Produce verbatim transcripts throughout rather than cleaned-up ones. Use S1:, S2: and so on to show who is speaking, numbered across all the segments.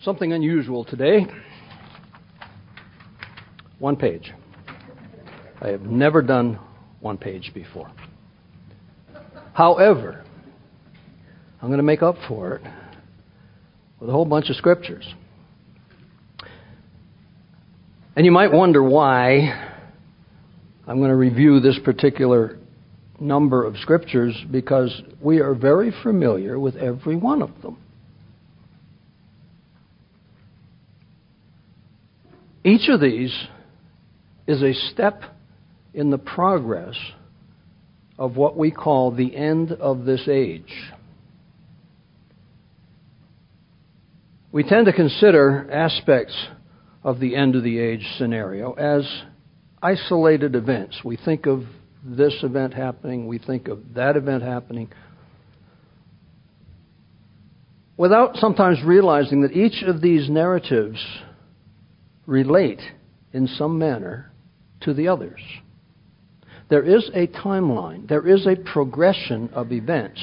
S1: Something unusual today. One page. I have never done one page before. However, I'm going to make up for it with a whole bunch of scriptures. And you might wonder why I'm going to review this particular number of scriptures, because we are very familiar with every one of them. Each of these is a step in the progress of what we call the end of this age. We tend to consider aspects of the end of the age scenario as isolated events. We think of this event happening, we think of that event happening, without sometimes realizing that each of these narratives relate in some manner to the others. There is a timeline, there is a progression of events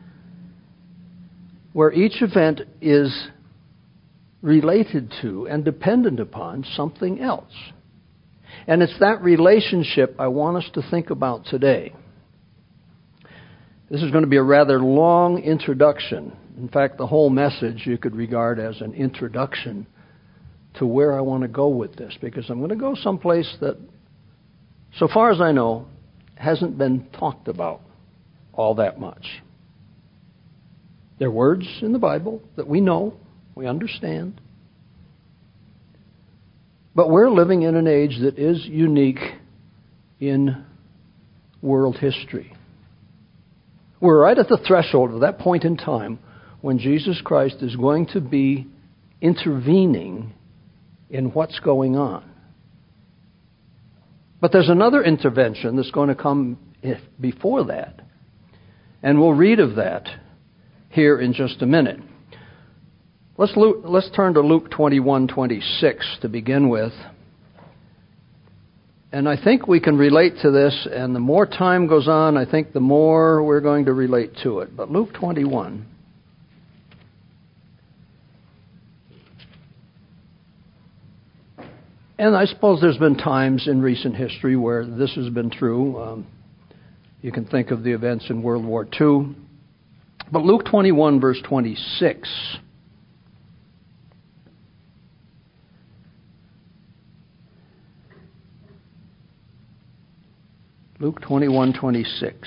S1: where each event is related to and dependent upon something else. And it's that relationship I want us to think about today. This is going to be a rather long introduction. In fact, the whole message you could regard as an introduction to where I want to go with this, because I'm going to go someplace that, so far as I know, hasn't been talked about all that much. There are words in the Bible that we know, we understand. But we're living in an age that is unique in world history. We're right at the threshold of that point in time when Jesus Christ is going to be intervening in what's going on. But there's another intervention that's going to come before that. And we'll read of that here in just a minute. Let's, let's turn to Luke twenty-one twenty-six to begin with. And I think we can relate to this, and the more time goes on, I think the more we're going to relate to it. But Luke twenty-one. And I suppose there's been times in recent history where this has been true. Um, you can think of the events in World War Two. But Luke twenty-one, verse twenty-six. Luke twenty-one twenty-six.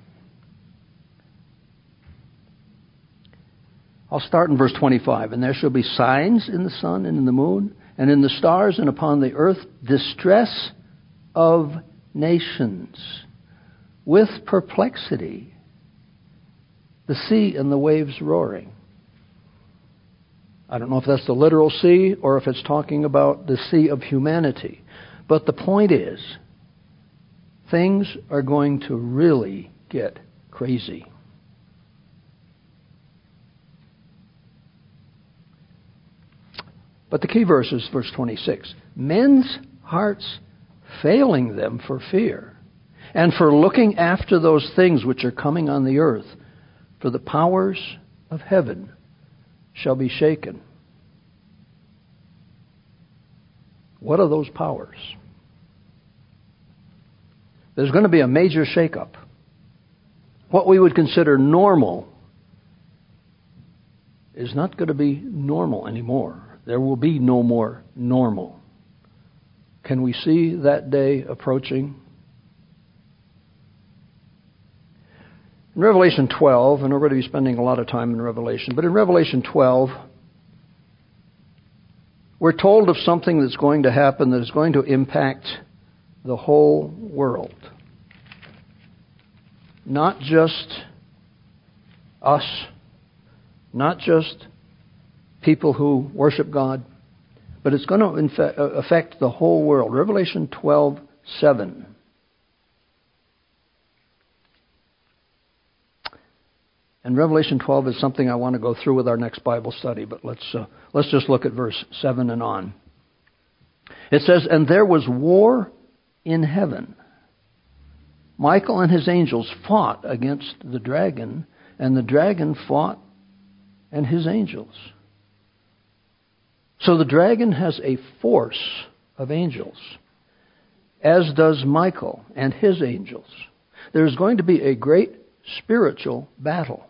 S1: I'll start in verse twenty-five. And there shall be signs in the sun and in the moon, and in the stars, and upon the earth distress of nations, with perplexity, the sea and the waves roaring. I don't know if that's the literal sea or if it's talking about the sea of humanity. But the point is, things are going to really get crazy. But the key verse is verse twenty-six. Men's hearts failing them for fear, and for looking after those things which are coming on the earth, for the powers of heaven shall be shaken. What are those powers? There's going to be a major shakeup. What we would consider normal is not going to be normal anymore. There will be no more normal. Can we see that day approaching? In Revelation twelve, and we're going to be spending a lot of time in Revelation, but in Revelation twelve, we're told of something that's going to happen that is going to impact the whole world. Not just us, not just people who worship God, but it's going to affect the whole world. Revelation twelve seven. And Revelation twelve is something I want to go through with our next Bible study, but let's uh, let's just look at verse seven and on. It says, "And there was war in heaven. Michael and his angels fought against the dragon, and the dragon fought and his angels. So the dragon has a force of angels, as does Michael and his angels. There's going to be a great spiritual battle.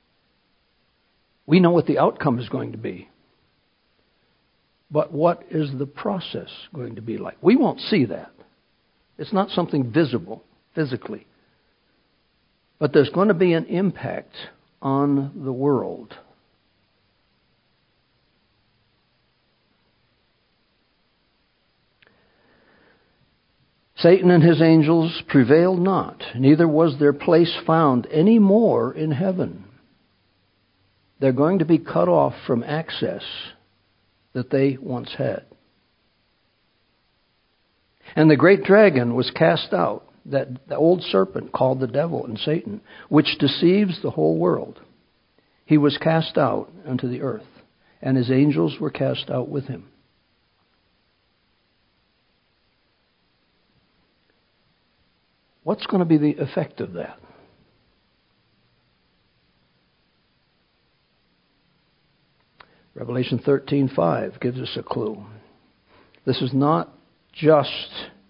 S1: We know what the outcome is going to be. But what is the process going to be like? We won't see that. It's not something visible physically. But there's going to be an impact on the world. Satan and his angels prevailed not, neither was their place found any more in heaven. They're going to be cut off from access that they once had. And the great dragon was cast out, that the old serpent called the devil and Satan, which deceives the whole world. He was cast out unto the earth, and his angels were cast out with him. What's going to be the effect of that? Revelation thirteen five gives us a clue. This is not just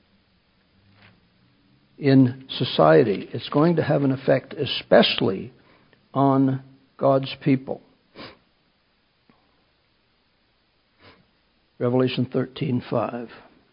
S1: in society. It's going to have an effect especially on God's people. Revelation thirteen five.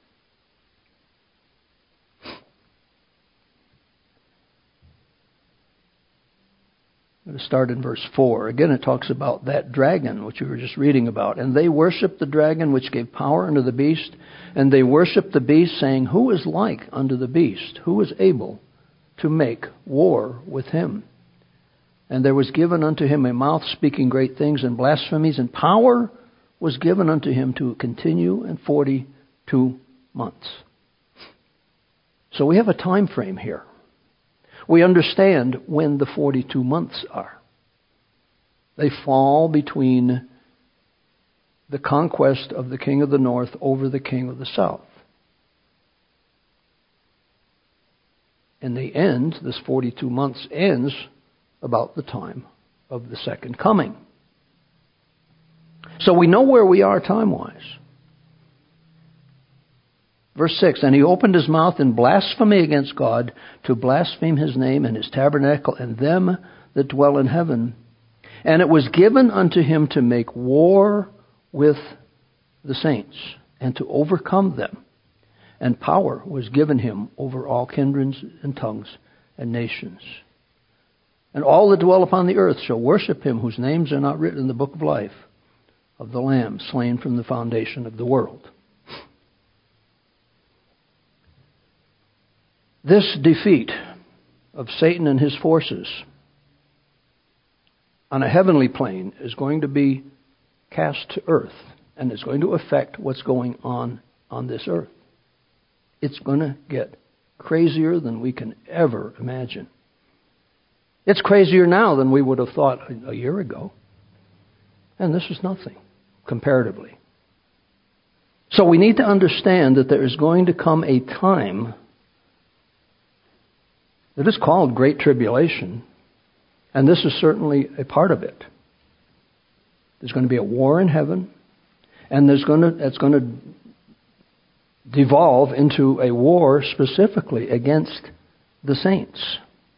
S1: I'm going to start in verse four. Again, it talks about that dragon, which we were just reading about. And they worshipped the dragon, which gave power unto the beast. And they worshipped the beast, saying, Who is like unto the beast? Who is able to make war with him? And there was given unto him a mouth speaking great things and blasphemies, and power was given unto him to continue in forty-two months. So we have a time frame here. We understand when the forty-two months are. They fall between the conquest of the king of the north over the king of the south. In the end, this forty-two months ends about the time of the second coming. So we know where we are time-wise. Verse six, and he opened his mouth in blasphemy against God, to blaspheme his name and his tabernacle and them that dwell in heaven. And it was given unto him to make war with the saints and to overcome them. And power was given him over all kindreds and tongues and nations. And all that dwell upon the earth shall worship him, whose names are not written in the book of life of the Lamb, slain from the foundation of the world. This defeat of Satan and his forces on a heavenly plane is going to be cast to earth, and it's going to affect what's going on on this earth. It's going to get crazier than we can ever imagine. It's crazier now than we would have thought a year ago. And this is nothing, comparatively. So we need to understand that there is going to come a time that is called Great Tribulation, and this is certainly a part of it. There's going to be a war in heaven, and there's going to, it's going to devolve into a war specifically against the saints.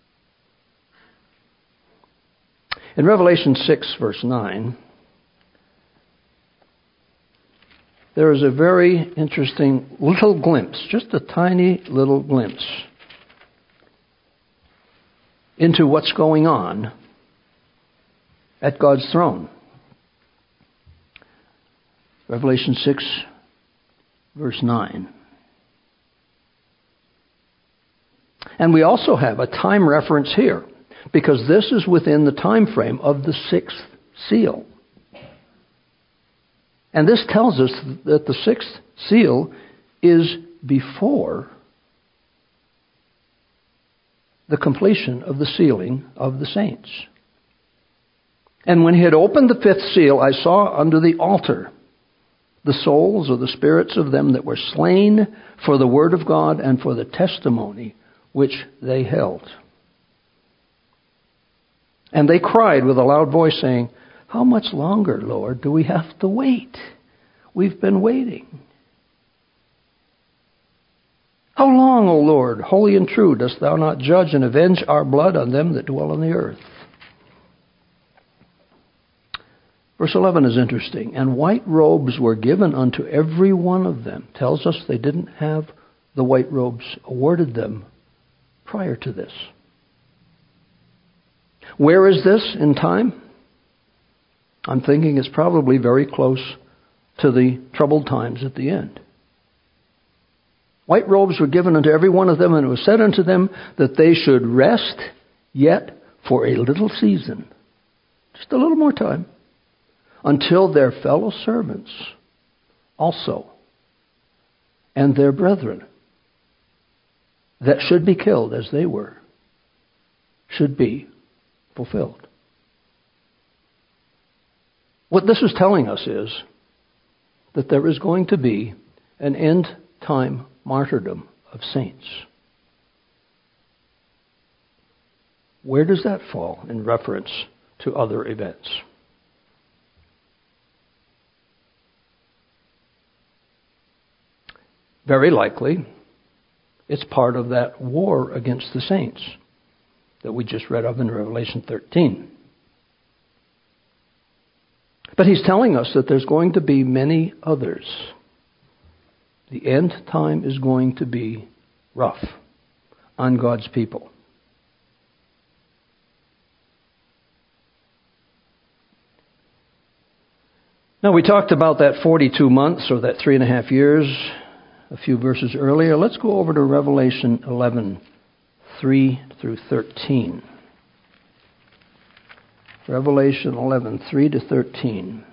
S1: In Revelation six, verse nine, there is a very interesting little glimpse, just a tiny little glimpse, into what's going on at God's throne. Revelation six, verse nine. And we also have a time reference here, because this is within the time frame of the sixth seal. And this tells us that the sixth seal is before the completion of the sealing of the saints. And when he had opened the fifth seal, I saw under the altar the souls or the spirits of them that were slain for the word of God and for the testimony which they held. And they cried with a loud voice, saying, How much longer, Lord, do we have to wait? we've been waiting. How long, O Lord, holy and true, dost thou not judge and avenge our blood on them that dwell on the earth? Verse eleven is interesting. And white robes were given unto every one of them. Tells us they didn't have the white robes awarded them prior to this. Where is this in time? I'm thinking it's probably very close to the troubled times at the end. White robes were given unto every one of them, and it was said unto them that they should rest yet for a little season, just a little more time, until their fellow servants also and their brethren that should be killed as they were should be fulfilled. What this is telling us is that there is going to be an end time martyrdom of saints. Where does that fall in reference to other events? Very likely, it's part of that war against the saints that we just read of in Revelation thirteen. But he's telling us that there's going to be many others. The end time is going to be rough on God's people. Now, we talked about that forty-two months, or that three and a half years, a few verses earlier. Let's go over to Revelation eleven, three through thirteen. Revelation eleven, three to thirteen.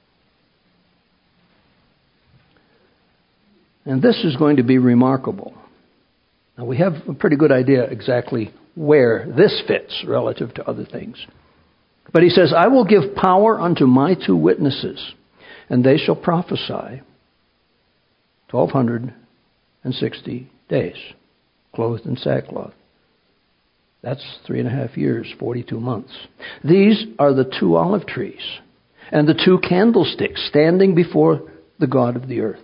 S1: And this is going to be remarkable. Now, we have a pretty good idea exactly where this fits relative to other things. But he says, I will give power unto my two witnesses, and they shall prophesy twelve sixty days, clothed in sackcloth. That's three and a half years, forty-two months. These are the two olive trees and the two candlesticks standing before the God of the earth.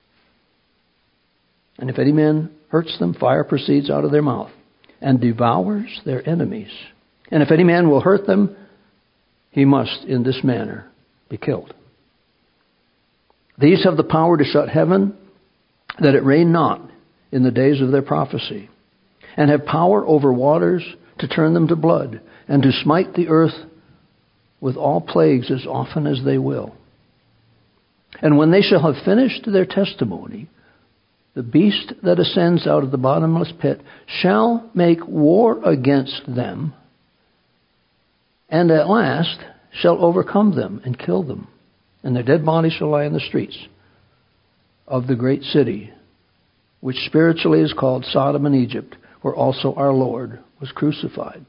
S1: And if any man hurts them, fire proceeds out of their mouth and devours their enemies. And if any man will hurt them, he must in this manner be killed. These have the power to shut heaven, that it rain not in the days of their prophecy, and have power over waters to turn them to blood, and to smite the earth with all plagues as often as they will. And when they shall have finished their testimony, the beast that ascends out of the bottomless pit shall make war against them, and at last shall overcome them and kill them. And their dead bodies shall lie in the streets of the great city, which spiritually is called Sodom and Egypt, where also our Lord was crucified.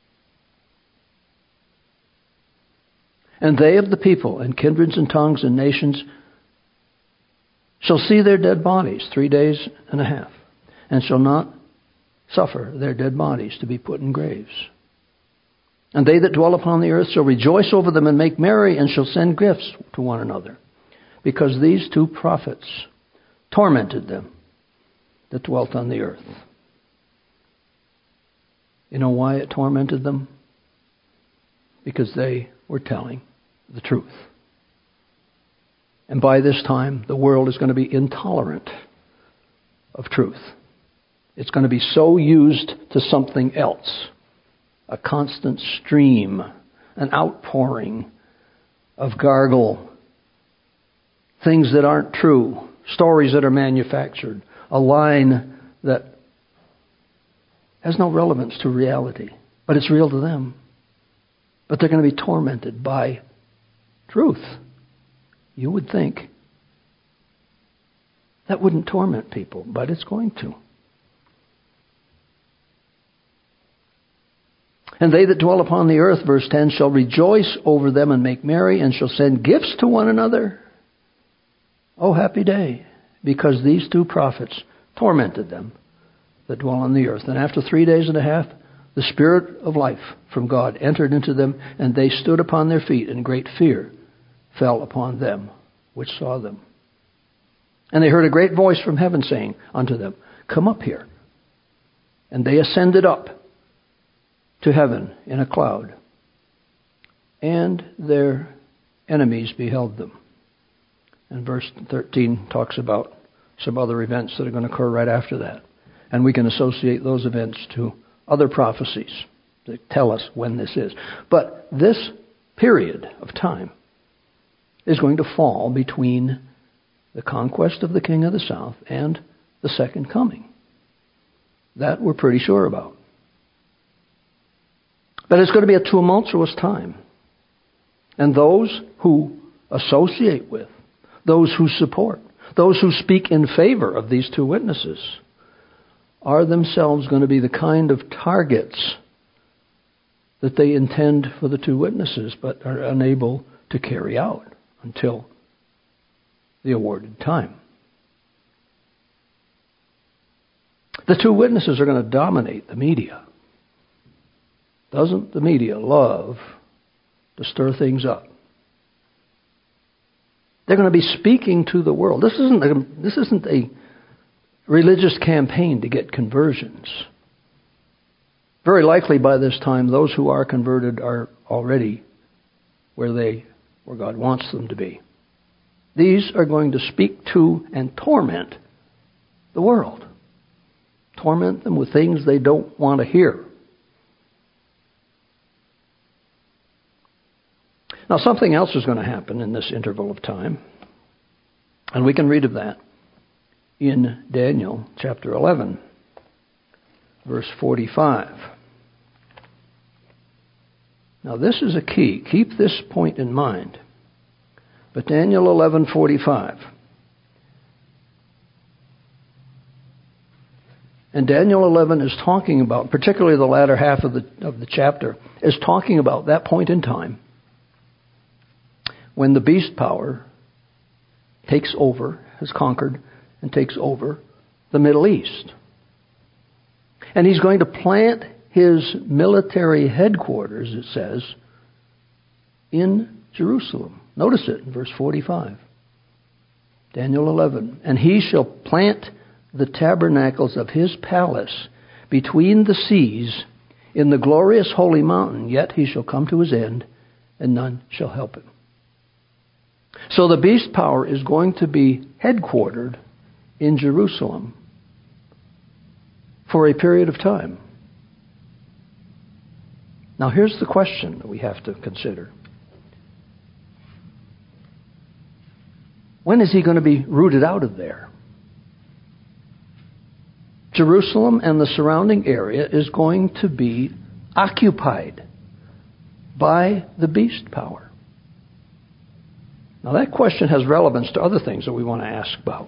S1: And they of the people and kindreds and tongues and nations shall see their dead bodies three days and a half, and shall not suffer their dead bodies to be put in graves. And they that dwell upon the earth shall rejoice over them and make merry, and shall send gifts to one another, because these two prophets tormented them that dwelt on the earth. You know why it tormented them? Because they were telling the truth. And by this time, the world is going to be intolerant of truth. It's going to be so used to something else. A constant stream, an outpouring of gargle, things that aren't true, stories that are manufactured, a line that has no relevance to reality, but it's real to them. But they're going to be tormented by truth. You would think that wouldn't torment people, but it's going to. And they that dwell upon the earth, verse ten, shall rejoice over them and make merry, and shall send gifts to one another. Oh, happy day, because these two prophets tormented them that dwell on the earth. And after three days and a half, the Spirit of life from God entered into them, and they stood upon their feet, and great fear fell upon them which saw them. And they heard a great voice from heaven saying unto them, Come up here. And they ascended up to heaven in a cloud. And their enemies beheld them. And verse thirteen talks about some other events that are going to occur right after that. And we can associate those events to other prophecies that tell us when this is. But this period of time is going to fall between the conquest of the king of the south and the second coming. That we're pretty sure about. But it's going to be a tumultuous time. And those who associate with, those who support, those who speak in favor of these two witnesses are themselves going to be the kind of targets that they intend for the two witnesses, but are unable to carry out until the awarded time. The two witnesses are going to dominate the media. Doesn't the media love to stir things up? They're going to be speaking to the world. This isn't a, this isn't a religious campaign to get conversions. Very likely by this time, those who are converted are already where they, where God wants them to be. These are going to speak to and torment the world. Torment them with things they don't want to hear. Now, something else is going to happen in this interval of time. And we can read of that in Daniel chapter eleven, verse forty-five. Now, this is a key. Keep this point in mind. But Daniel eleven forty-five. And Daniel eleven is talking about, particularly the latter half of the of the chapter, is talking about that point in time when the beast power takes over, has conquered, and takes over the Middle East. And he's going to plant his military headquarters, it says, in Jerusalem. Notice it in verse forty-five. Daniel eleven. And he shall plant the tabernacles of his palace between the seas in the glorious holy mountain, yet he shall come to his end, and none shall help him. So the beast power is going to be headquartered in Jerusalem for a period of time. Now here's the question that we have to consider. When is he going to be rooted out of there? Jerusalem and the surrounding area is going to be occupied by the beast power. Now that question has relevance to other things that we want to ask about.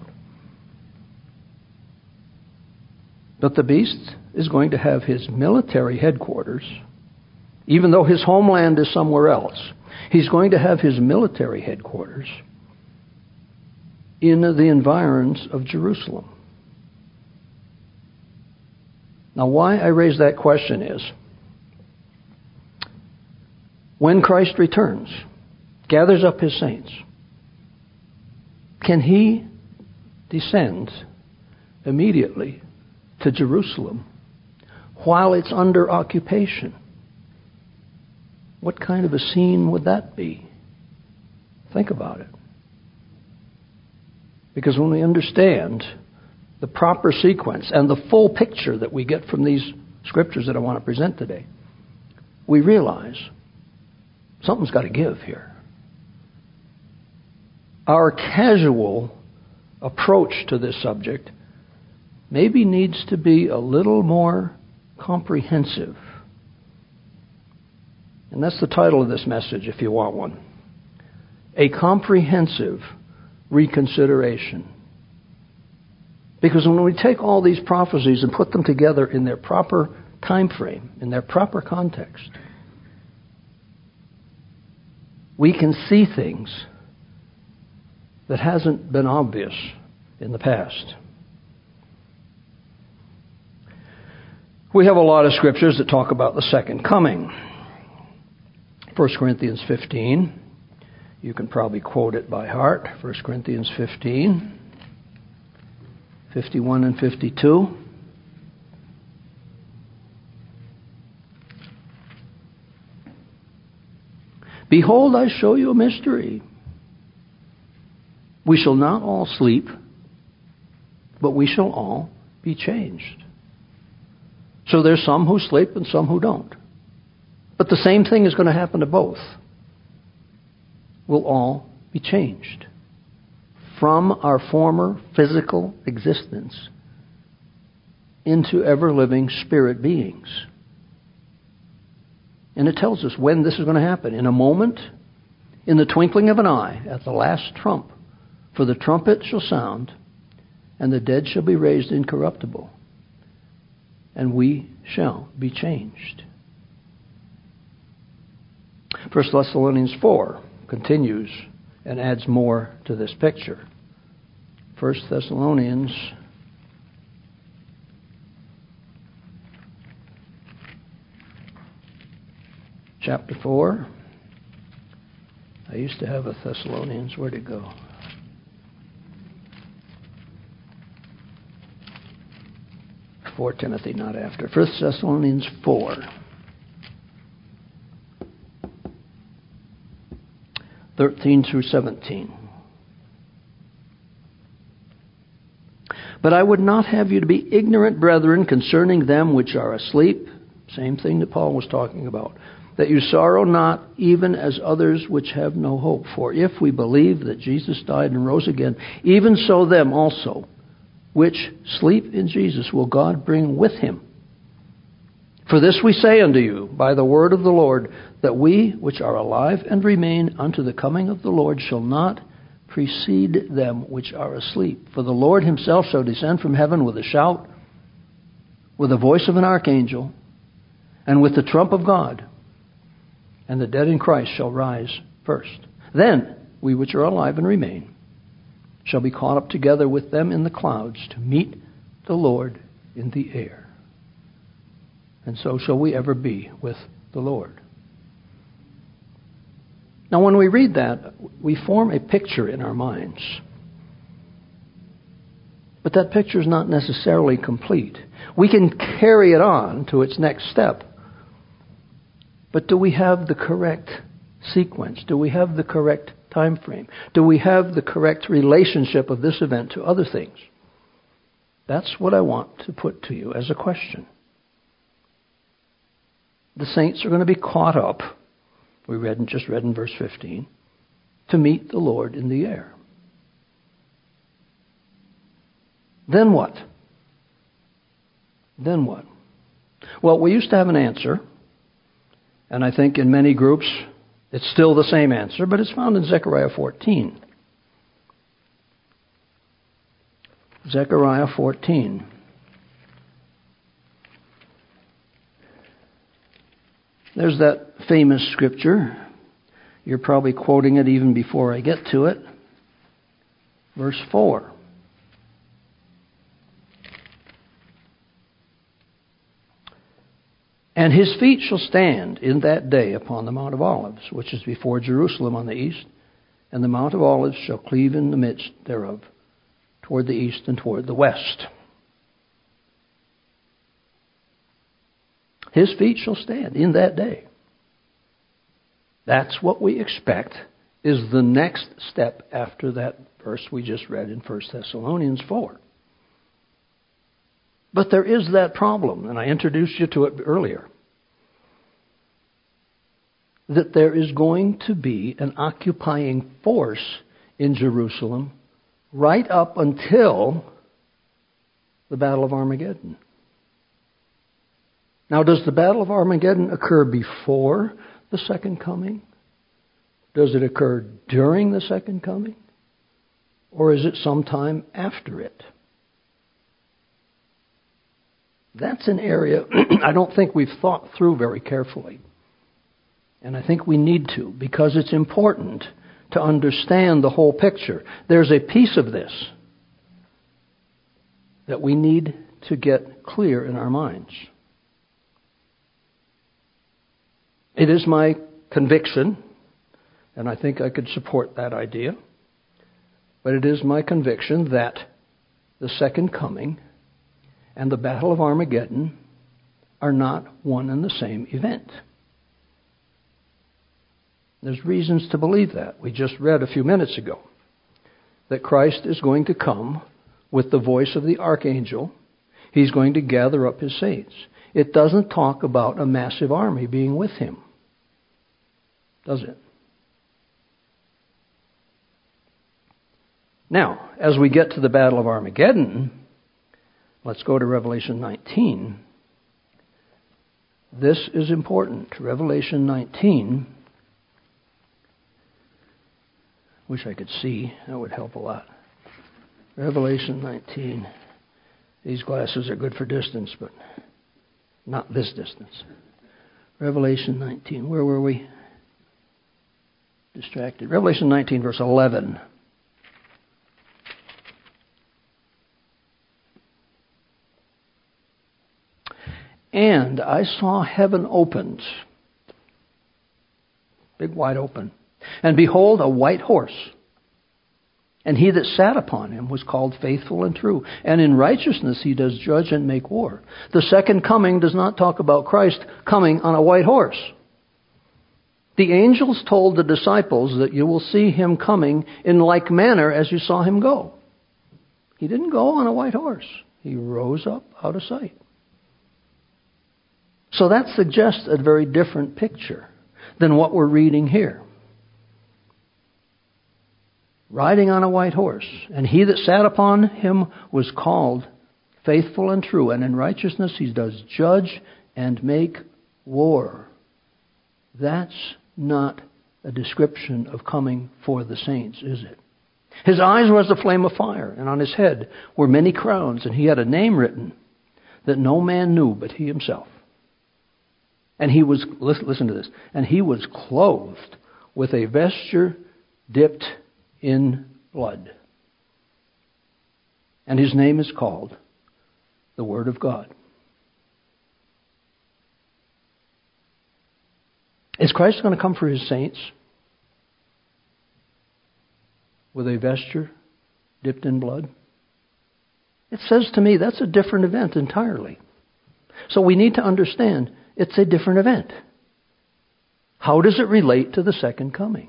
S1: But the beast is going to have his military headquarters, even though his homeland is somewhere else. He's going to have his military headquarters in the environs of Jerusalem. Now, why I raise that question is, when Christ returns, gathers up his saints, can he descend immediately to Jerusalem while it's under occupation? What kind of a scene would that be? Think about it. Because when we understand the proper sequence and the full picture that we get from these scriptures that I want to present today, we realize something's got to give here. Our casual approach to this subject maybe needs to be a little more comprehensive. And that's the title of this message, if you want one. A comprehensive reconsideration. Because when we take all these prophecies and put them together in their proper time frame, in their proper context, we can see things that hasn't been obvious in the past. We have a lot of scriptures that talk about the second coming. First Corinthians fifteen. You can probably quote it by heart. First Corinthians fifteen. fifty-one and fifty-two. Behold, I show you a mystery. We shall not all sleep, but we shall all be changed. So there's some who sleep and some who don't. But the same thing is going to happen to both. We'll all be changed from our former physical existence into ever-living spirit beings. And it tells us when this is going to happen. In a moment, in the twinkling of an eye, at the last trump. For the trumpet shall sound, and the dead shall be raised incorruptible, and we shall be changed. First Thessalonians four continues and adds more to this picture. First Thessalonians chapter four. I used to have a Thessalonians. Where'd it go? Before Timothy, not after. First Thessalonians four. thirteen through seventeen. But I would not have you to be ignorant, brethren, concerning them which are asleep. Same thing that Paul was talking about. That you sorrow not, even as others which have no hope. For if we believe that Jesus died and rose again, even so them also, which sleep in Jesus, will God bring with him. For this we say unto you, by the word of the Lord, that we which are alive and remain unto the coming of the Lord shall not precede them which are asleep. For the Lord himself shall descend from heaven with a shout, with the voice of an archangel, and with the trump of God. And the dead in Christ shall rise first. Then we which are alive and remain shall be caught up together with them in the clouds to meet the Lord in the air. And so shall we ever be with the Lord. Now when we read that, we form a picture in our minds. But that picture is not necessarily complete. We can carry it on to its next step. But do we have the correct sequence? Do we have the correct time frame? Do we have the correct relationship of this event to other things? That's what I want to put to you as a question. The saints are going to be caught up, we read and just read in verse fifteen, to meet the Lord in the air. Then what? Then what? Well, we used to have an answer, and I think in many groups it's still the same answer, but it's found in Zechariah fourteen. Zechariah fourteen. There's that famous scripture. You're probably quoting it even before I get to it. Verse four. And his feet shall stand in that day upon the Mount of Olives, which is before Jerusalem on the east, and the Mount of Olives shall cleave in the midst thereof, toward the east and toward the west. His feet shall stand in that day. That's what we expect is the next step after that verse we just read in First Thessalonians four. But there is that problem, and I introduced you to it earlier, that there is going to be an occupying force in Jerusalem right up until the Battle of Armageddon. Now, does the Battle of Armageddon occur before the second coming? Does it occur during the second coming? Or is it sometime after it? That's an area I don't think we've thought through very carefully. And I think we need to, because it's important to understand the whole picture. There's a piece of this that we need to get clear in our minds. It is my conviction, and I think I could support that idea, but it is my conviction that the second coming and the Battle of Armageddon are not one and the same event. There's reasons to believe that. We just read a few minutes ago that Christ is going to come with the voice of the archangel. He's going to gather up his saints. It doesn't talk about a massive army being with him, does it? Now, as we get to the Battle of Armageddon, let's go to Revelation nineteen. This is important. Revelation nineteen. Wish I could see. That would help a lot. Revelation nineteen. These glasses are good for distance, but not this distance. Revelation nineteen. Where were we? Distracted. Revelation nineteen, verse eleven. And I saw heaven opened, big wide open, and behold, a white horse. And he that sat upon him was called Faithful and True. And in righteousness he does judge and make war. The second coming does not talk about Christ coming on a white horse. The angels told the disciples that you will see him coming in like manner as you saw him go. He didn't go on a white horse. He rose up out of sight. So that suggests a very different picture than what we're reading here. Riding on a white horse, and he that sat upon him was called Faithful and True, and in righteousness he does judge and make war. That's not a description of coming for the saints, is it? His eyes were as a flame of fire, and on his head were many crowns, and he had a name written that no man knew but he himself. And he was, listen to this, and he was clothed with a vesture dipped in blood. And his name is called the Word of God. Is Christ going to come for his saints with a vesture dipped in blood? It says to me that's a different event entirely. So we need to understand it's a different event. How does it relate to the second coming?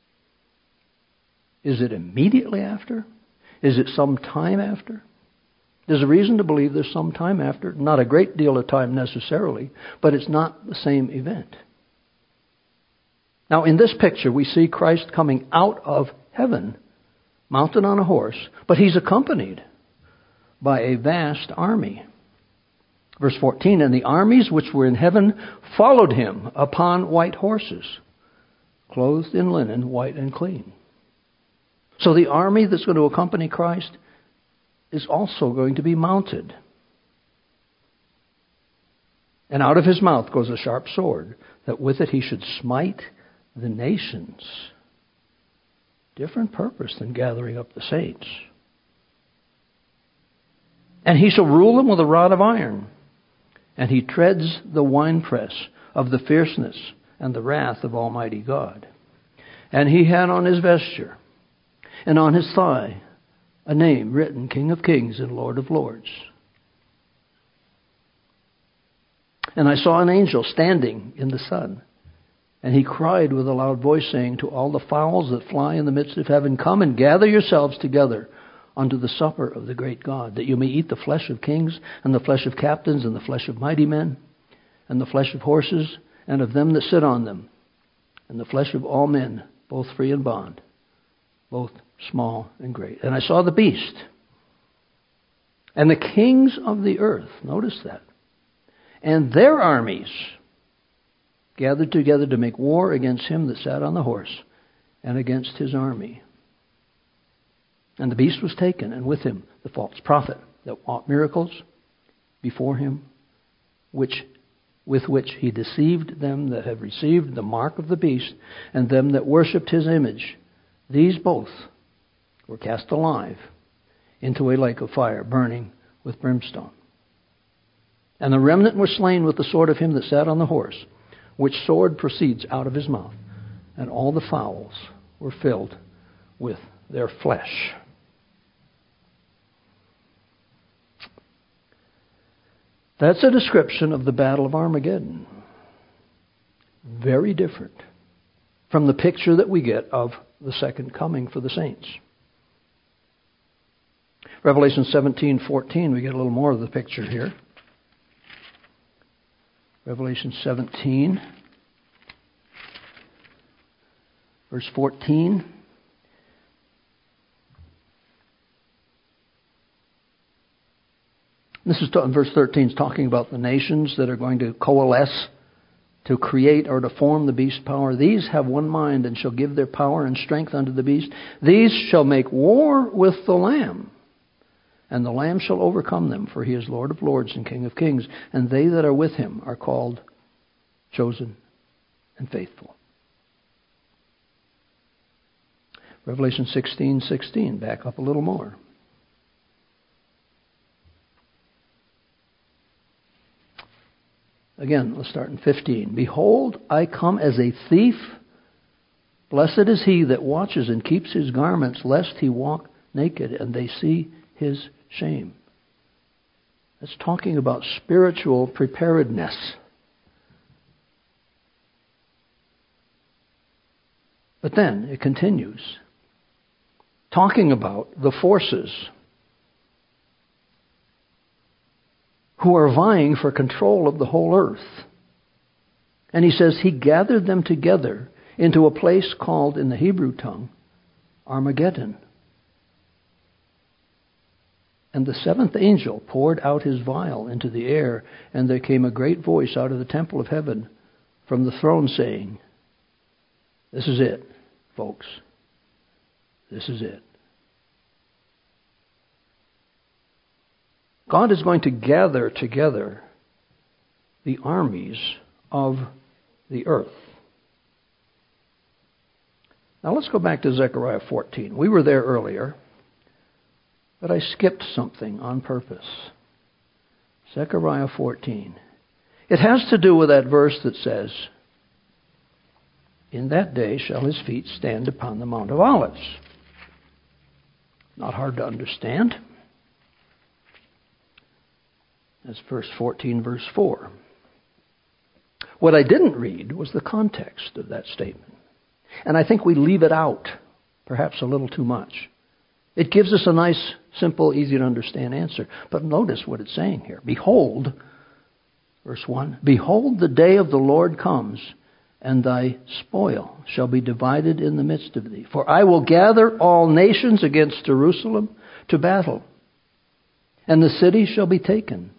S1: Is it immediately after? Is it some time after? There's a reason to believe there's some time after. Not a great deal of time necessarily, but it's not the same event. Now, in this picture, we see Christ coming out of heaven, mounted on a horse, but he's accompanied by a vast army. Verse fourteen, and the armies which were in heaven followed him upon white horses, clothed in linen, white and clean. So the army that's going to accompany Christ is also going to be mounted. And out of his mouth goes a sharp sword, that with it he should smite the nations. Different purpose than gathering up the saints. And he shall rule them with a rod of iron, and he treads the winepress of the fierceness and the wrath of Almighty God. And he had on his vesture and on his thigh a name written, King of Kings and Lord of Lords. And I saw an angel standing in the sun, and he cried with a loud voice, saying to all the fowls that fly in the midst of heaven, come and gather yourselves together unto the supper of the great God, that you may eat the flesh of kings, and the flesh of captains, and the flesh of mighty men, and the flesh of horses, and of them that sit on them, and the flesh of all men, both free and bond, both small and great. And I saw the beast, and the kings of the earth, notice that, and their armies gathered together to make war against him that sat on the horse, and against his army. And the beast was taken, and with him the false prophet that wrought miracles before him, which with which he deceived them that had received the mark of the beast, and them that worshipped his image. These both were cast alive into a lake of fire, burning with brimstone. And the remnant were slain with the sword of him that sat on the horse, which sword proceeds out of his mouth, and all the fowls were filled with their flesh. That's a description of the Battle of Armageddon. Very different from the picture that we get of the second coming for the saints. Revelation seventeen fourteen, we get a little more of the picture here. Revelation seventeen, verse fourteen. This is in verse thirteen, is talking about the nations that are going to coalesce to create or to form the beast power. These have one mind and shall give their power and strength unto the beast. These shall make war with the Lamb, and the Lamb shall overcome them, for he is Lord of lords and King of kings, and they that are with him are called, chosen, and faithful. Revelation sixteen sixteen, back up a little more. Again, let's start in fifteen. Behold, I come as a thief. Blessed is he that watches and keeps his garments, lest he walk naked and they see his shame. That's talking about spiritual preparedness. But then it continues, talking about the forces who are vying for control of the whole earth. And he says he gathered them together into a place called, in the Hebrew tongue, Armageddon. And the seventh angel poured out his vial into the air, and there came a great voice out of the temple of heaven from the throne saying, this is it, folks. This is it. God is going to gather together the armies of the earth. Now let's go back to Zechariah fourteen. We were there earlier, but I skipped something on purpose. Zechariah fourteen. It has to do with that verse that says, in that day shall his feet stand upon the Mount of Olives. Not hard to understand. That's verse fourteen, verse four. What I didn't read was the context of that statement. And I think we leave it out, perhaps a little too much. It gives us a nice, simple, easy to understand answer. But notice what it's saying here. Behold, verse one, behold, the day of the Lord comes, and thy spoil shall be divided in the midst of thee. For I will gather all nations against Jerusalem to battle, and the city shall be taken.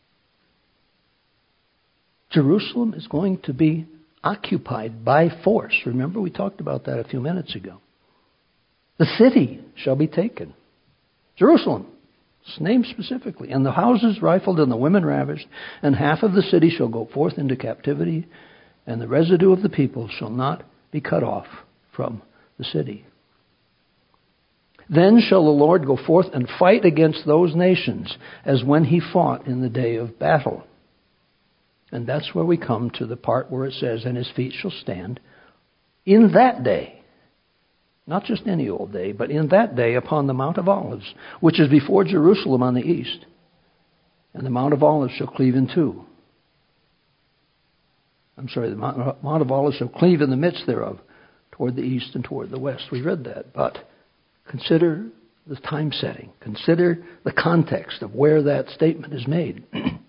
S1: Jerusalem is going to be occupied by force. Remember, we talked about that a few minutes ago. The city shall be taken. Jerusalem, it's named specifically. And the houses rifled and the women ravished, and half of the city shall go forth into captivity, and the residue of the people shall not be cut off from the city. Then shall the Lord go forth and fight against those nations, as when he fought in the day of battle. And that's where we come to the part where it says, and his feet shall stand in that day. Not just any old day, but in that day upon the Mount of Olives, which is before Jerusalem on the east. And the Mount of Olives shall cleave in two. I'm sorry, the Mount, Mount of Olives shall cleave in the midst thereof, toward the east and toward the west. We read that, but consider the time setting. Consider the context of where that statement is made.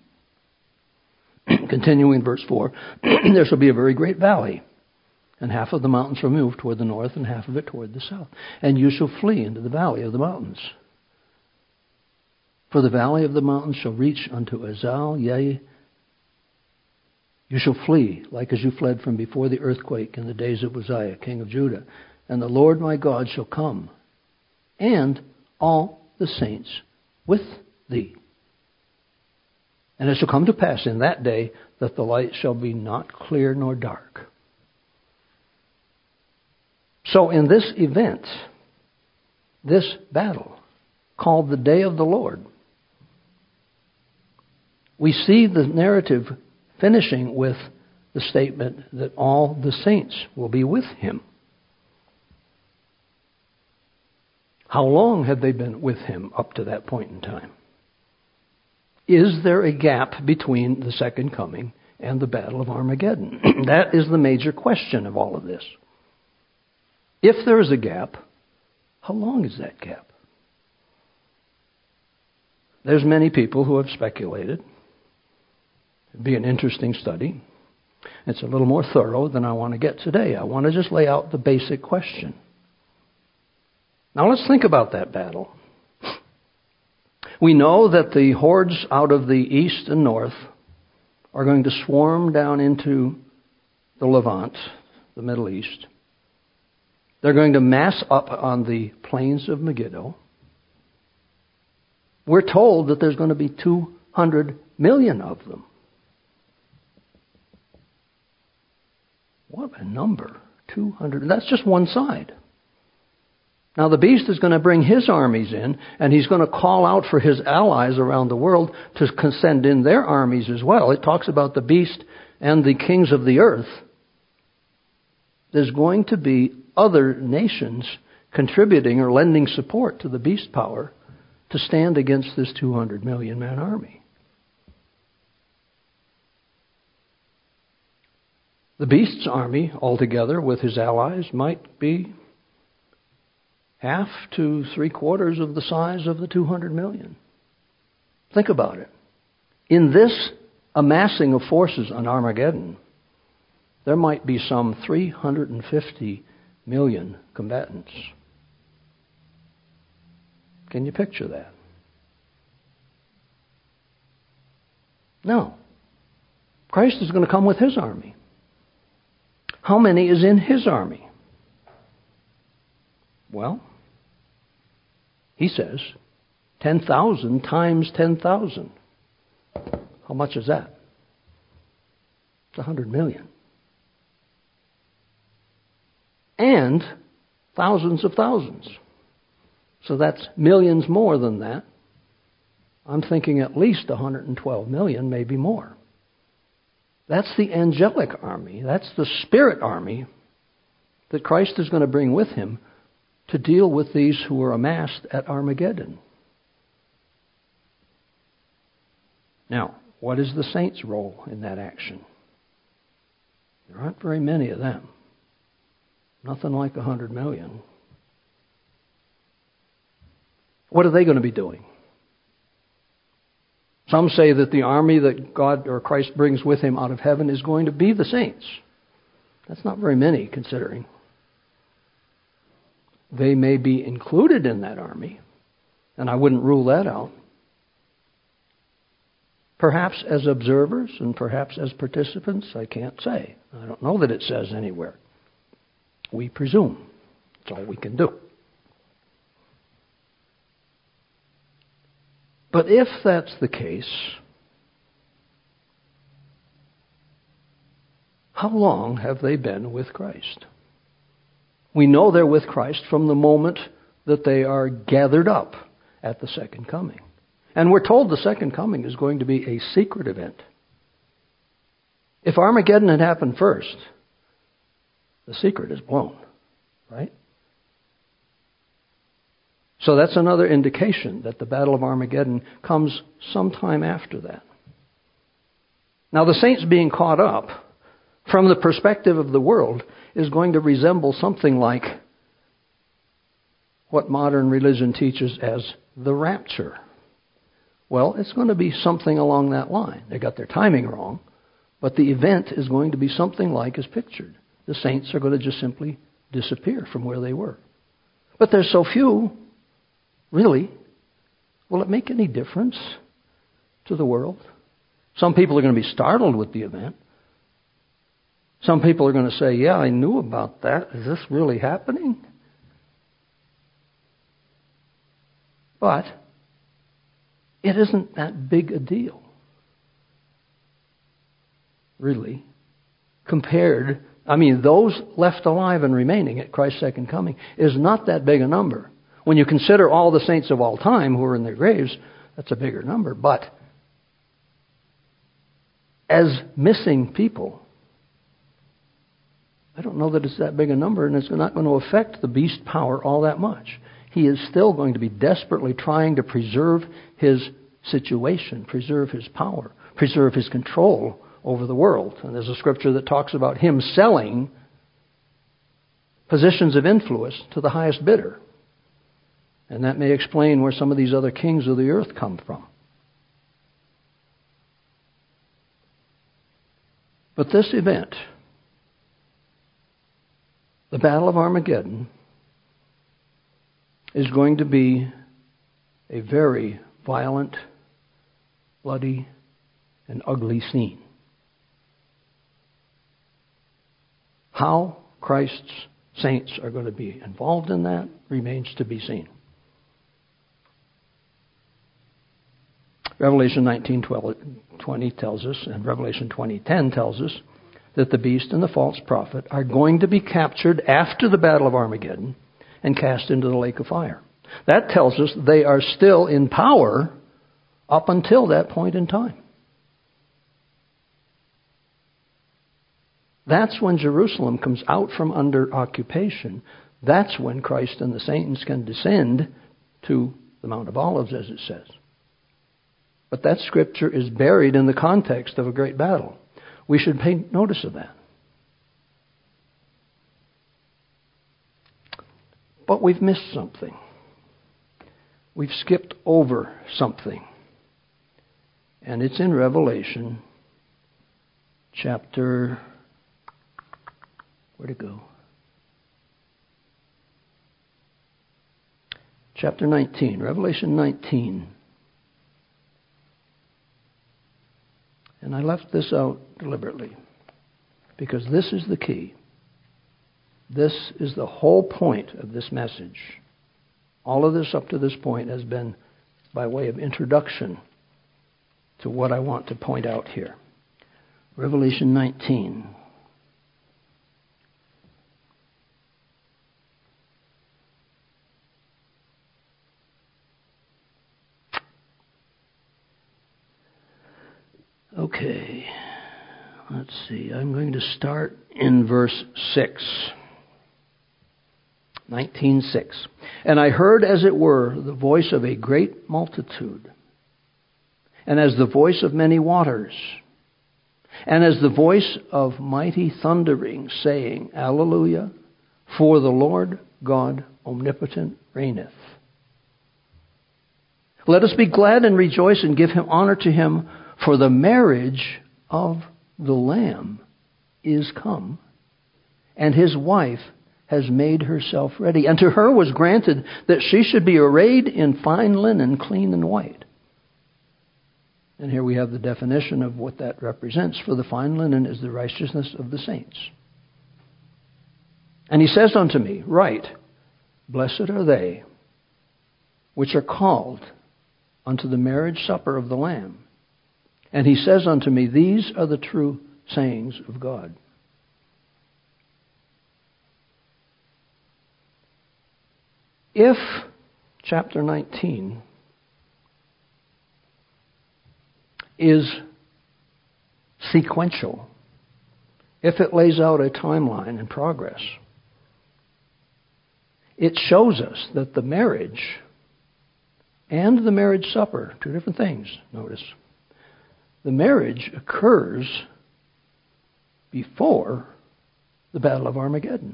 S1: Continuing verse four, there shall be a very great valley, and half of the mountains shall move toward the north, and half of it toward the south. And you shall flee into the valley of the mountains. For the valley of the mountains shall reach unto Azal, yea, you shall flee, like as you fled from before the earthquake in the days of Uzziah, king of Judah. And the Lord my God shall come, and all the saints with thee. And it shall come to pass in that day that the light shall be not clear nor dark. So in this event, this battle, called the Day of the Lord, we see the narrative finishing with the statement that all the saints will be with him. How long had they been with him up to that point in time? Is there a gap between the second coming and the Battle of Armageddon? That is the major question of all of this. If there is a gap, how long is that gap? There's many people who have speculated. It'd be an interesting study. It's a little more thorough than I want to get today. I want to just lay out the basic question. Now let's think about that battle. We know that the hordes out of the east and north are going to swarm down into the Levant, the Middle East. They're going to mass up on the plains of Megiddo. We're told that there's going to be two hundred million of them. What a number. two hundred. That's just one side. Now the beast is going to bring his armies in, and he's going to call out for his allies around the world to send in their armies as well. It talks about the beast and the kings of the earth. There's going to be other nations contributing or lending support to the beast power to stand against this two hundred million man army. The beast's army altogether with his allies might be half to three quarters of the size of the two hundred million. Think about it. In this amassing of forces on Armageddon, there might be some three hundred fifty million combatants. Can you picture that? No. Christ is going to come with his army. How many is in his army? Well, he says ten thousand times ten thousand. How much is that? It's one hundred million. And thousands of thousands. So that's millions more than that. I'm thinking at least one hundred twelve million, maybe more. That's the angelic army. That's the spirit army that Christ is going to bring with him to deal with these who are amassed at Armageddon. Now, what is the saints' role in that action? There aren't very many of them. Nothing like one hundred million. What are they going to be doing? Some say that the army that God or Christ brings with him out of heaven is going to be the saints. That's not very many, considering. They may be included in that army, and I wouldn't rule that out. Perhaps as observers and perhaps as participants, I can't say. I don't know that it says anywhere. We presume. That's all we can do. But if that's the case, how long have they been with Christ? We know they're with Christ from the moment that they are gathered up at the second coming. And we're told the second coming is going to be a secret event. If Armageddon had happened first, the secret is blown, right? So that's another indication that the Battle of Armageddon comes sometime after that. Now, the saints being caught up, from the perspective of the world, is going to resemble something like what modern religion teaches as the rapture. Well, it's going to be something along that line. They got their timing wrong, but the event is going to be something like as pictured. The saints are going to just simply disappear from where they were. But there's so few. Really? Will it make any difference to the world? Some people are going to be startled with the event. Some people are going to say, yeah, I knew about that. Is this really happening? But it isn't that big a deal, really, compared. I mean, those left alive and remaining at Christ's second coming is not that big a number. When you consider all the saints of all time who are in their graves, that's a bigger number. But as missing people, I don't know that it's that big a number, and it's not going to affect the beast power all that much. He is still going to be desperately trying to preserve his situation, preserve his power, preserve his control over the world. And there's a scripture that talks about him selling positions of influence to the highest bidder. And that may explain where some of these other kings of the earth come from. But this event, the Battle of Armageddon, is going to be a very violent, bloody, and ugly scene. How Christ's saints are going to be involved in that remains to be seen. Revelation nineteen twenty tells us, and Revelation twenty ten tells us, that the beast and the false prophet are going to be captured after the Battle of Armageddon and cast into the lake of fire. That tells us they are still in power up until that point in time. That's when Jerusalem comes out from under occupation. That's when Christ and the saints can descend to the Mount of Olives, as it says. But that scripture is buried in the context of a great battle. We should pay notice of that. But we've missed something. We've skipped over something. And it's in Revelation chapter... Where'd it go? Chapter nineteen, Revelation nineteen. And I left this out deliberately because this is the key. This is the whole point of this message. All of this up to this point has been by way of introduction to what I want to point out here. Revelation nineteen. Okay, let's see. I'm going to start in verse six. nineteen six. And I heard, as it were, the voice of a great multitude, and as the voice of many waters, and as the voice of mighty thundering, saying, Alleluia, for the Lord God omnipotent reigneth. Let us be glad and rejoice and give him honor to him, for the marriage of the Lamb is come, and his wife has made herself ready. And to her was granted that she should be arrayed in fine linen, clean and white. And here we have the definition of what that represents. For the fine linen is the righteousness of the saints. And he says unto me, Write, blessed are they which are called unto the marriage supper of the Lamb. And he says unto me, These are the true sayings of God. If chapter nineteen is sequential, if it lays out a timeline and progress, it shows us that the marriage and the marriage supper, two different things, notice. The marriage occurs before the Battle of Armageddon.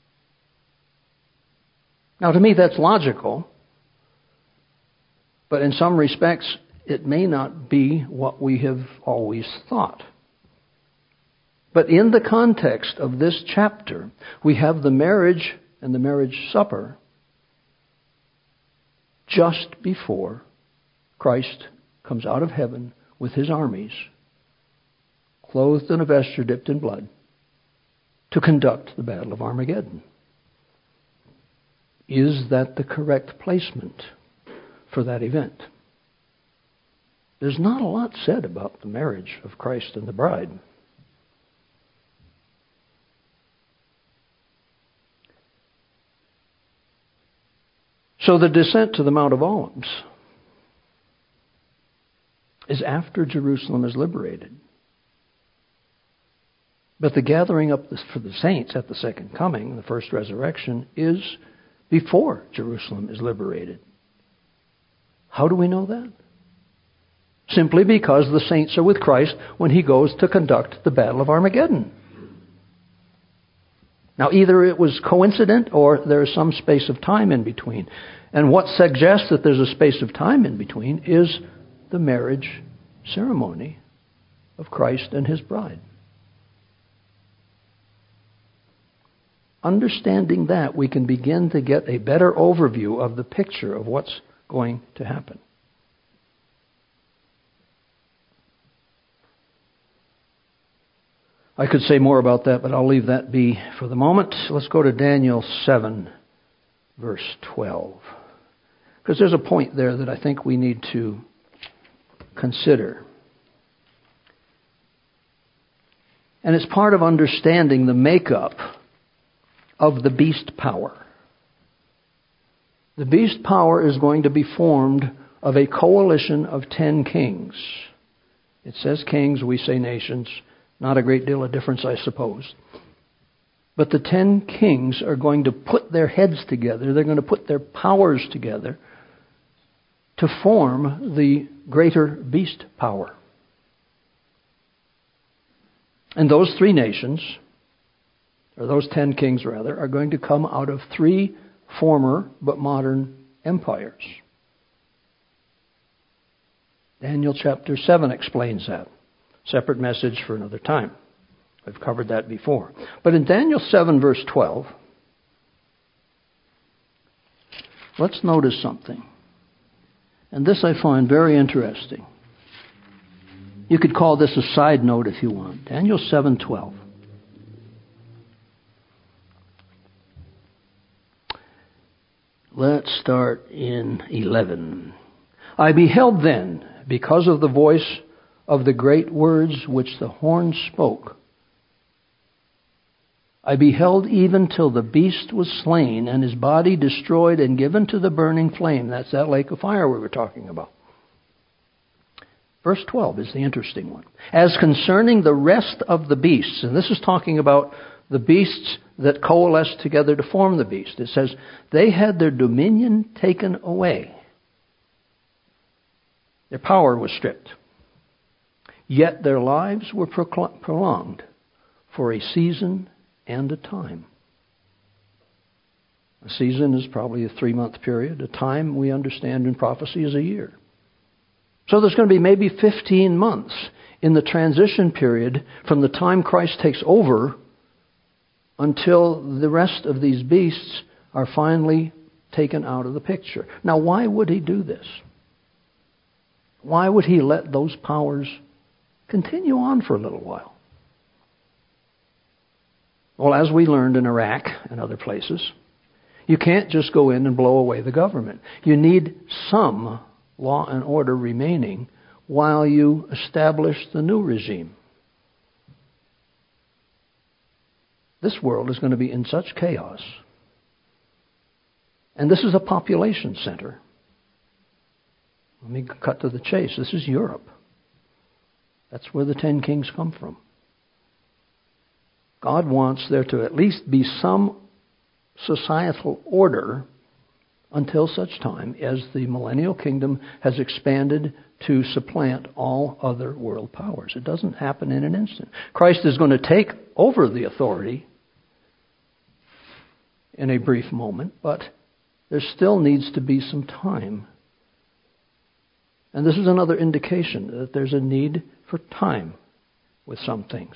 S1: Now, to me, that's logical, but in some respects, it may not be what we have always thought. But in the context of this chapter, we have the marriage and the marriage supper just before Christ comes out of heaven with his armies, clothed in a vesture dipped in blood, to conduct the Battle of Armageddon. Is that the correct placement for that event? There's not a lot said about the marriage of Christ and the bride. So the descent to the Mount of Olives is after Jerusalem is liberated. But the gathering up for the saints at the second coming, the first resurrection, is before Jerusalem is liberated. How do we know that? simply because the saints are with Christ when he goes to conduct the Battle of Armageddon. Now, either it was coincident or there is some space of time in between. And what suggests that there's a space of time in between is the marriage ceremony of Christ and his bride. Understanding that, we can begin to get a better overview of the picture of what's going to happen. I could say more about that, but I'll leave that be for the moment. Let's go to Daniel seven, verse twelve. Because there's a point there that I think we need to consider. And it's part of understanding the makeup of the beast power. The beast power is going to be formed of a coalition of ten kings. It says kings, we say nations. Not a great deal of difference, I suppose. But the ten kings are going to put their heads together. They're going to put their powers together to form the greater beast power. And those three nations, or those ten kings rather, are going to come out of three former but modern empires. Daniel chapter seven explains that. Separate message for another time. I've covered that before. But in Daniel seven, verse twelve, let's notice something. And this I find very interesting. You could call this a side note if you want. Daniel seven twelve. Let's start in eleven. I beheld then, because of the voice of the great words which the horn spoke, I beheld even till the beast was slain, and his body destroyed and given to the burning flame. That's that lake of fire we were talking about. Verse twelve is the interesting one. As concerning the rest of the beasts, and this is talking about the beasts that coalesced together to form the beast. It says, they had their dominion taken away. Their power was stripped. Yet their lives were prolonged for a season and a time. A season is probably a three-month period. A time, we understand in prophecy, is a year. So there's going to be maybe fifteen months in the transition period from the time Christ takes over until the rest of these beasts are finally taken out of the picture. Now, why would he do this? Why would he let those powers continue on for a little while? Well, as we learned in Iraq and other places, you can't just go in and blow away the government. You need some law and order remaining while you establish the new regime. This world is going to be in such chaos. And this is a population center. Let me cut to the chase. This is Europe. That's where the ten kings come from. God wants there to at least be some societal order until such time as the millennial kingdom has expanded to supplant all other world powers. It doesn't happen in an instant. Christ is going to take over the authority in a brief moment, but there still needs to be some time. And this is another indication that there's a need for time with some things.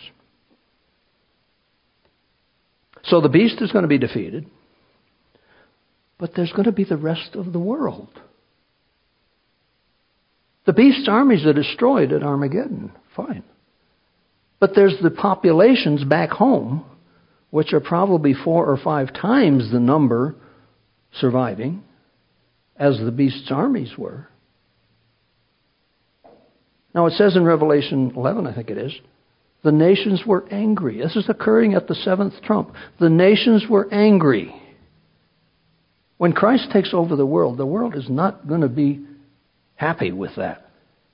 S1: So the beast is going to be defeated, but there's going to be the rest of the world. The beast's armies are destroyed at Armageddon, fine. But there's the populations back home, which are probably four or five times the number surviving as the beast's armies were. Now it says in Revelation eleven, I think it is, the nations were angry. This is occurring at the seventh trump. The nations were angry. When Christ takes over the world, the world is not going to be happy with that.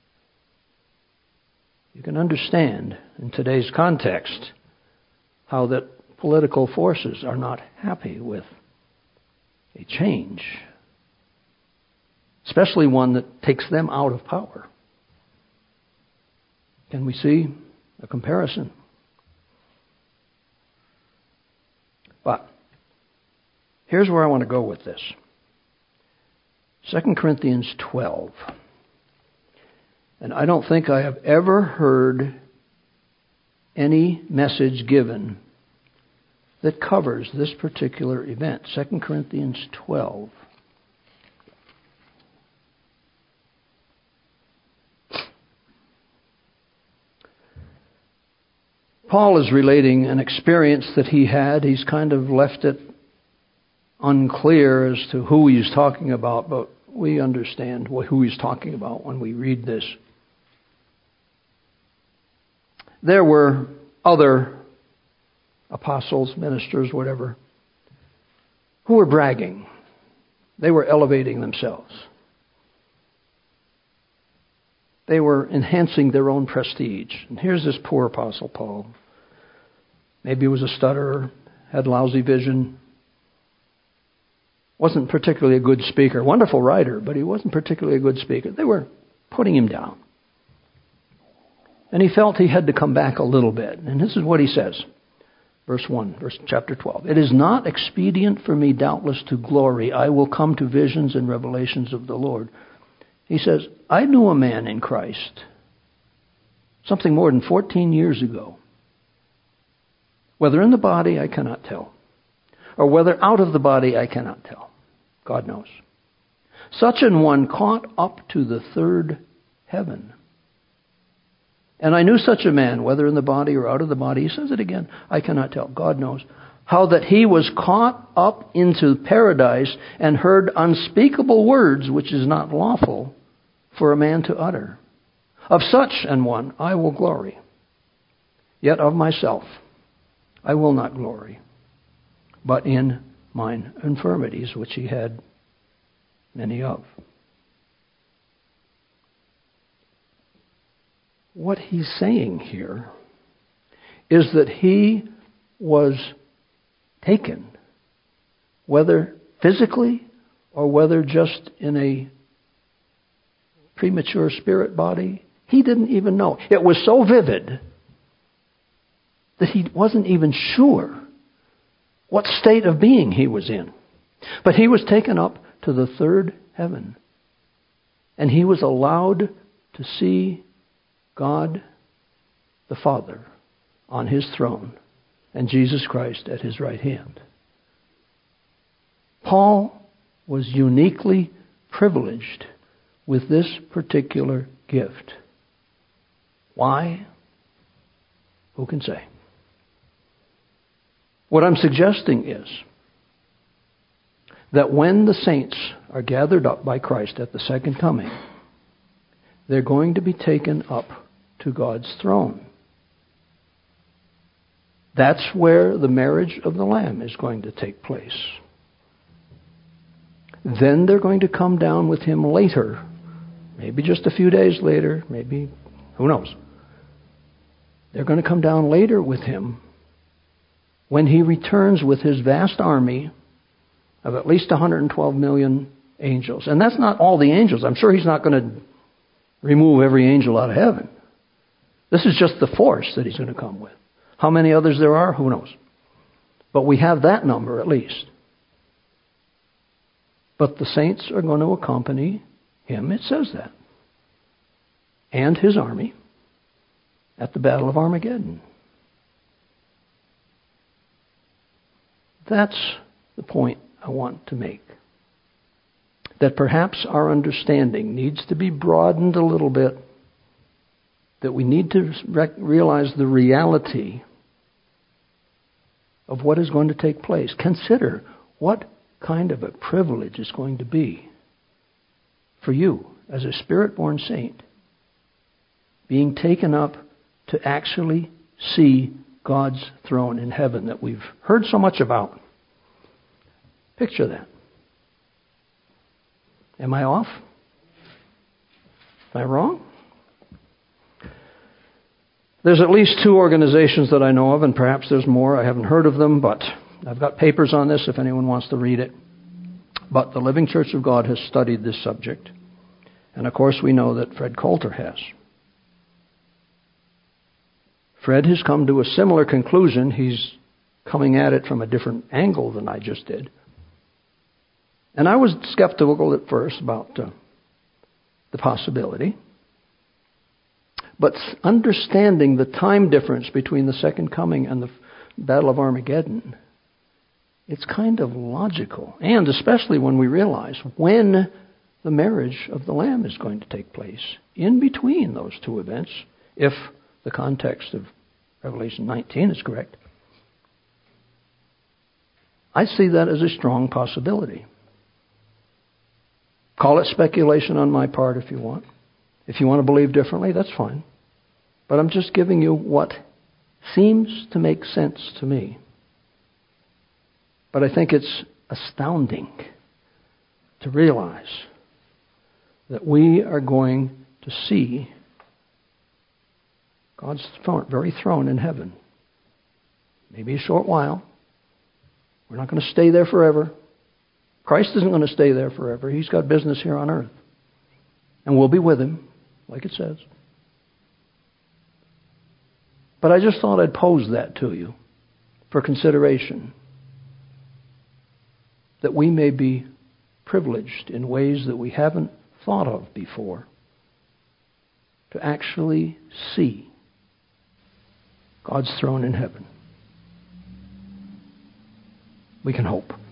S1: You can understand in today's context how that political forces are not happy with a change, especially one that takes them out of power. Can we see a comparison? But here's where I want to go with this. Second Corinthians twelve. And I don't think I have ever heard any message given that covers this particular event. Second Corinthians twelve. Paul is relating an experience that he had. He's kind of left it unclear as to who he's talking about, but we understand who he's talking about when we read this. There were other apostles, ministers, whatever, who were bragging. They were elevating themselves. They were enhancing their own prestige. And here's this poor Apostle Paul. Maybe he was a stutterer, had lousy vision, wasn't particularly a good speaker. Wonderful writer, but he wasn't particularly a good speaker. They were putting him down. And he felt he had to come back a little bit. And this is what he says. Verse one, verse chapter twelve. It is not expedient for me, doubtless, to glory. I will come to visions and revelations of the Lord. He says, I knew a man in Christ something more than fourteen years ago. Whether in the body, I cannot tell. Or whether out of the body, I cannot tell. God knows. Such an one caught up to the third heaven. And I knew such a man, whether in the body or out of the body. He says it again. I cannot tell. God knows. How that he was caught up into paradise and heard unspeakable words, which is not lawful for a man to utter. Of such an one I will glory. Yet of myself I will not glory, but in mine infirmities, which he had many of. What he's saying here is that he was taken, whether physically or whether just in a premature spirit body. He didn't even know. It was so vivid that he wasn't even sure what state of being he was in. But he was taken up to the third heaven. And he was allowed to see God the Father on his throne and Jesus Christ at his right hand. Paul was uniquely privileged with this particular gift. Why? Who can say? What I'm suggesting is that when the saints are gathered up by Christ at the second coming, they're going to be taken up to God's throne. That's where the marriage of the Lamb is going to take place. Then they're going to come down with him later, maybe just a few days later, maybe, who knows. They're going to come down later with him when he returns with his vast army of at least one hundred twelve million angels. And that's not all the angels. I'm sure he's not going to remove every angel out of heaven. This is just the force that he's going to come with. How many others there are, who knows. But we have that number at least. But the saints are going to accompany him, it says that, and his army at the Battle of Armageddon. That's the point I want to make. That perhaps our understanding needs to be broadened a little bit. That we need to rec- realize the reality of what is going to take place. Consider what kind of a privilege it's going to be for you as a Spirit-born saint being taken up to actually see God's throne in heaven that we've heard so much about. Picture that. Am I off? Am I wrong? There's at least two organizations that I know of, and perhaps there's more. I haven't heard of them, but I've got papers on this if anyone wants to read it. But the Living Church of God has studied this subject. And of course we know that Fred Coulter has. Fred has come to a similar conclusion. He's coming at it from a different angle than I just did. And I was skeptical at first about uh, the possibility. But understanding the time difference between the second coming and the Battle of Armageddon, it's kind of logical. And especially when we realize when the marriage of the Lamb is going to take place in between those two events, if the context of Revelation nineteen is correct. I see that as a strong possibility. Call it speculation on my part if you want. If you want to believe differently, that's fine. But I'm just giving you what seems to make sense to me. But I think it's astounding to realize that we are going to see God's throne, very throne in heaven. Maybe a short while. We're not going to stay there forever. Christ isn't going to stay there forever. He's got business here on earth. And we'll be with Him, like it says. But I just thought I'd pose that to you for consideration. That we may be privileged in ways that we haven't thought of before to actually see God's throne in heaven. We can hope.